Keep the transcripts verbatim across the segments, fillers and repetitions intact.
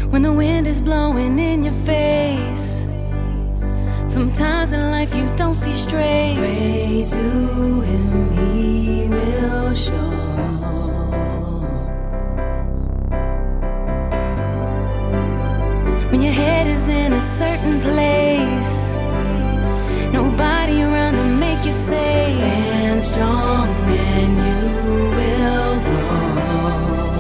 when the wind is blowing in your face. Sometimes in life you don't see straight. Pray to him, he will show. When your head is in a certain place, nobody around to make you safe. Stand strong and you will grow.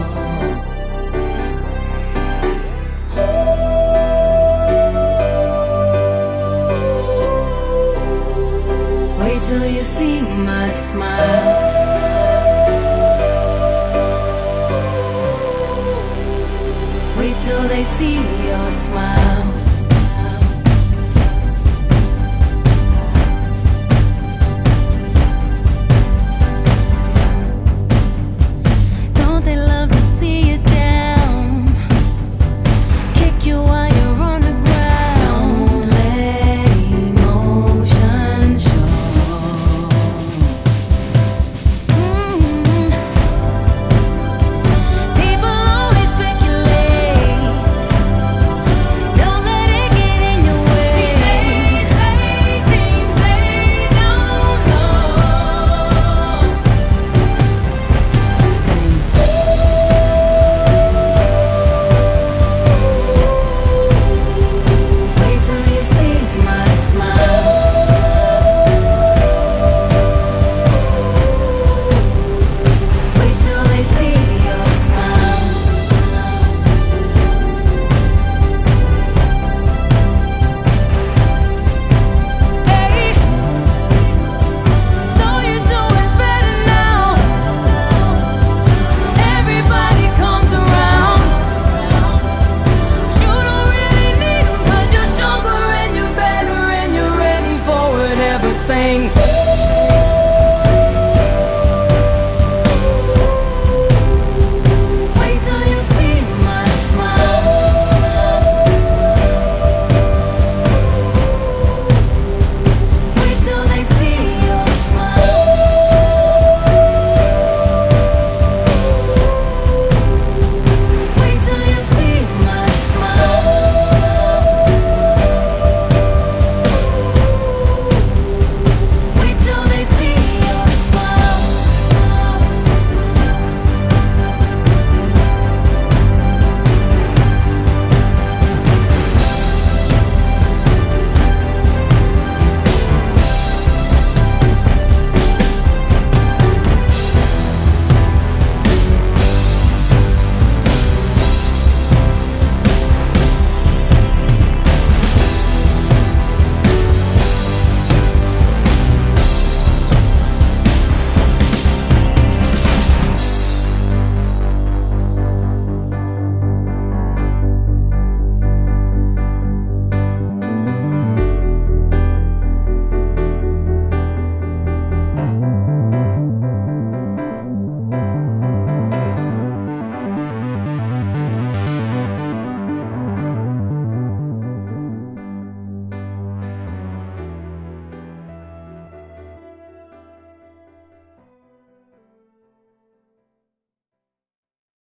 Wait till you see my smile. Wait till they see your smile.